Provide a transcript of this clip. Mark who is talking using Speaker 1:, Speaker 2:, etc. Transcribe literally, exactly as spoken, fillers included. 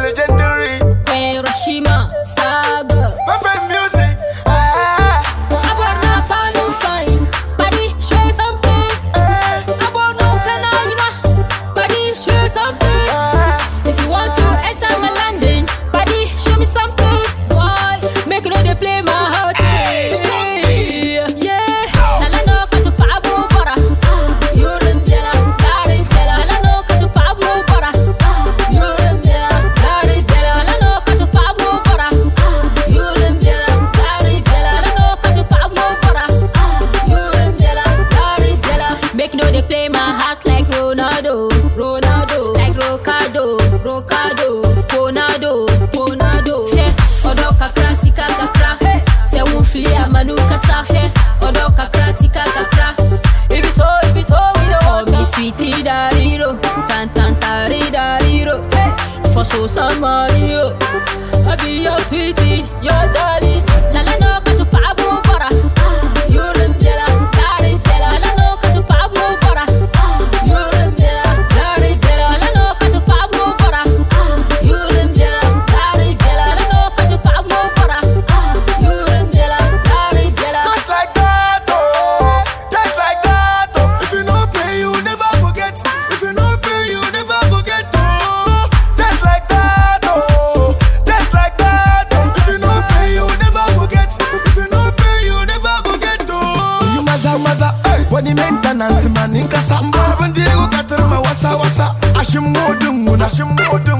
Speaker 1: legendary.
Speaker 2: Queen Hiroshima, star girl.
Speaker 1: Perfect music. Ah,
Speaker 2: I brought up a new fine. Body, show you something.
Speaker 1: eh,
Speaker 2: I brought no canal. Body, show you something.
Speaker 1: ah.
Speaker 2: If you want to enter my landing, body, show me something. Why? Make you know they play my heart.
Speaker 1: Hey, stop me.
Speaker 2: Yeah. Nala no katu Pablo Bora. You rembiela, dari bela. Nala no katu Pablo Bora. You rembiela, dari bela. Nala no katu Pablo Bora. You rembiela, dari bela. Nala no katu Pablo Bora. You rembiela, dari bela. Make you know they play my heart like Ronaldo, Ronaldo, like Rocado, Rocado, Ronaldo, Ronaldo. Fe, odo kakra sika kakra. Se wufli amanu kasafe. Odo kakra sika kakra. Ibi so, ibi so we don't want me sweetie dariro, tan tan tari dariro. For so some money, yo. I be your sweetie, your darling. La la no katu Pablo Bora. You rembiela, dari bela. La no katu Pablo Bora. You rembiela, dari bela. La no katu Pablo Bora. You rembiela, dari bela. La no katu Pablo Bora. You rembiela, dari bela.
Speaker 1: Just like that, oh, just like that, oh. If you no pay, you never forget. If you no pay, you never forget, oh. Just like that, oh, just like that, oh. If you no pay, you never forget. If you no pay, you never forget, oh. You maza maza, hey. When you maintenance man, inka samba. When Diego katerma wasa wasa, ashim modung, ashim modung.